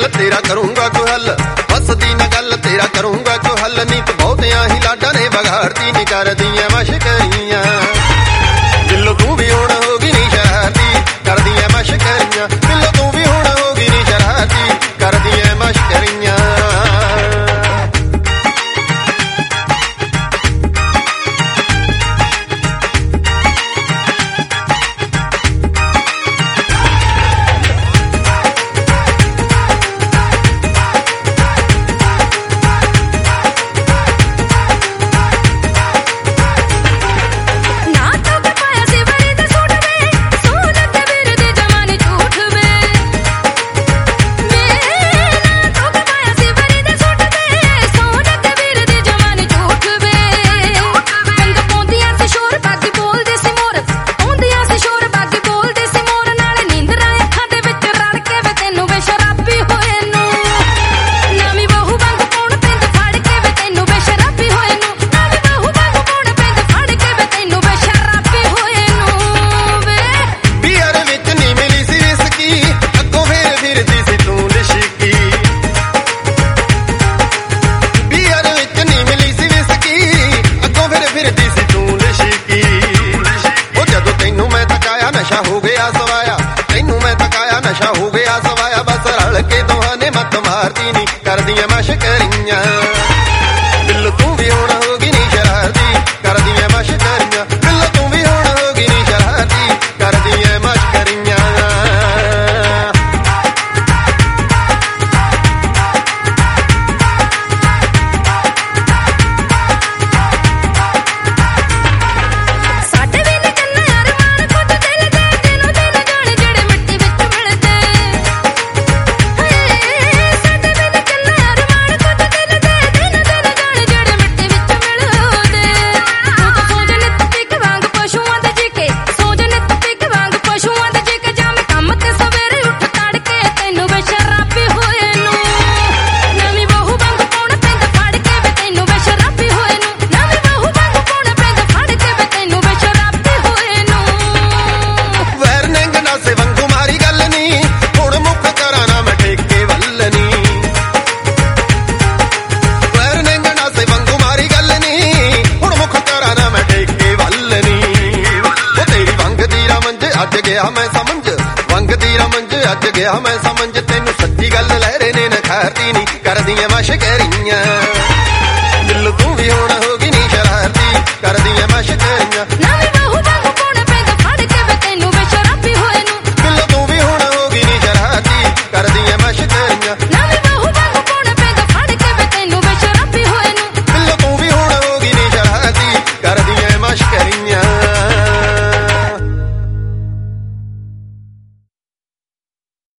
तेरा करूंगा को हल बसदी न गल तेरा करूंगा को हल नीत बहुतियां ही लाडा ने बगाड़ती नी कर दियां मशकरियां दिलों तू भी हुण होगी नी शरारती कर दियां मशकरियां दिलों तू भी हुण होगी नी शरारती कर दियां मशकरियां नशा हो गया सवाया तैनू मैं तकाया नशा हो गया सवाया बस रल के दोहां ने मत मारती नी कर दियां मशकरियां दिल तू भी हुण होगी नी शरारती कर दियां मशकरियां दिल तू भी हुण होगी नी शरारती कर दियां मशकरियां अज गया मैं समझ वंग दी रमंज अज गया मैं समझ तेनू सच्ची गल लहरे ने नखारती नी कर दियां मशकरियां दिल तू भी हुण होगी नी शरारती कर दियां मशकरियां